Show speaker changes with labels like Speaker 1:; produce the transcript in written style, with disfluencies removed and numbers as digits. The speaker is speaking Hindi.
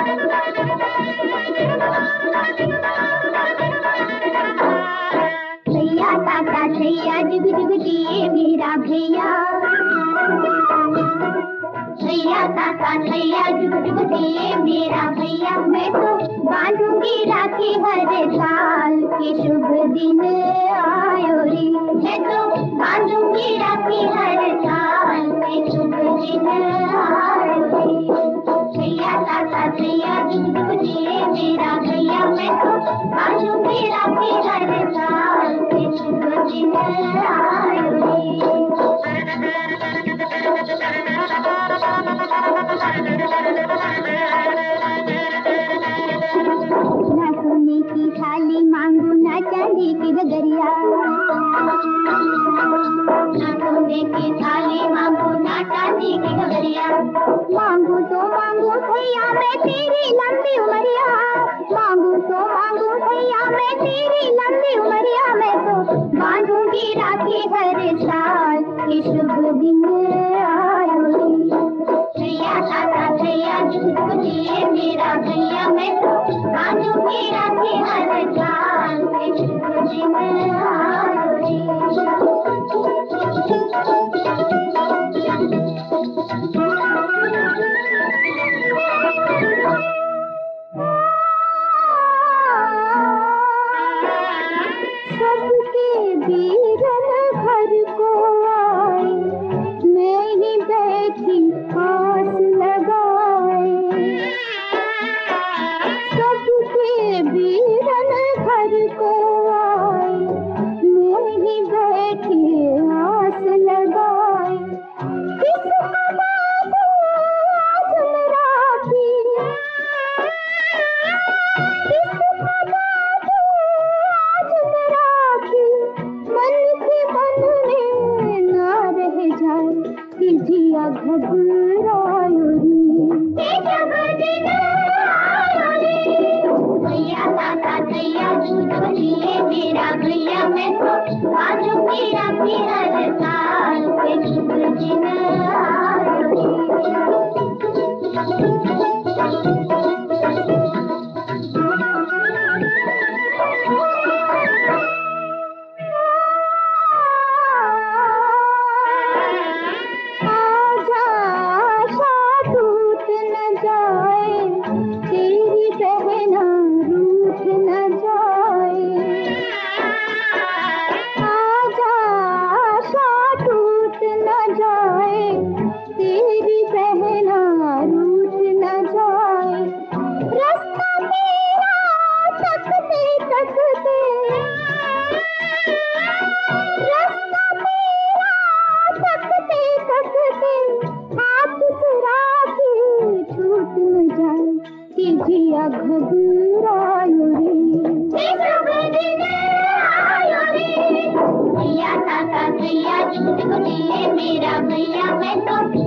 Speaker 1: भैया ताता भैया जुग जुग जिए मेरा भैया। भैया ताता भैया जुग जुग जिए मेरा भैया। मैं तो बांधूंगी राखी हर साल के शुभ दिन आयो रे। मैं तो बांधूंगी राखी हर साल के शुभ दिन आयो रे। भैया ताता भैया जुग जुग जिए मेरा भैया। मैं तो बांधूंगी राखी हर साल के शुभ दिन आयो रे। ना सोने की थाली मांगू ना चांदी की गगरिया। ना सोने की थाली मांगू ना चांदी की गगरिया। मांगू तो मांगू भैया मैं तेरी लंबी उमरिया। मांगू तो मांगू भैया मैं तेरी लंबी उमरिया। मैं तो बांधूंगी राखी हर साल के शुभ दिन आयो रे। भैया ताता भैया जुग जुग जिए मेरा भैया। मैं तो बांधूंगी राखी हर साल के शुभ दिन आयो रे। सबके बीरन घर को आए, मैं ही बैठी आस लगाए। सबके बीरन घर को आए, मैं ही बैठी आस लगाए। किसका बाबू आज राखी, किसका बाबू आज राखी। मन के मन में ना रह जाए कि जिया घबरायो रे। भैया ताता भैया जुग जुग जिए मेरा भैया। मैं तो बांधूंगी राखी हर साल के शुभ दिन आयो आजा आशा टूट न जाए, तेरी बहना रूठ न जाए। आजा आशा टूट न जाए, तेरी बहना रूठ न जाए। रास्ता तेरा तकते तकते, रास्ता तेरा तकते तकते, हाथ से राखी छूट न जाए कि जिया घबरायो रे। भैया ताता भैया जुग जुग जिए मेरा भैया। मैं तो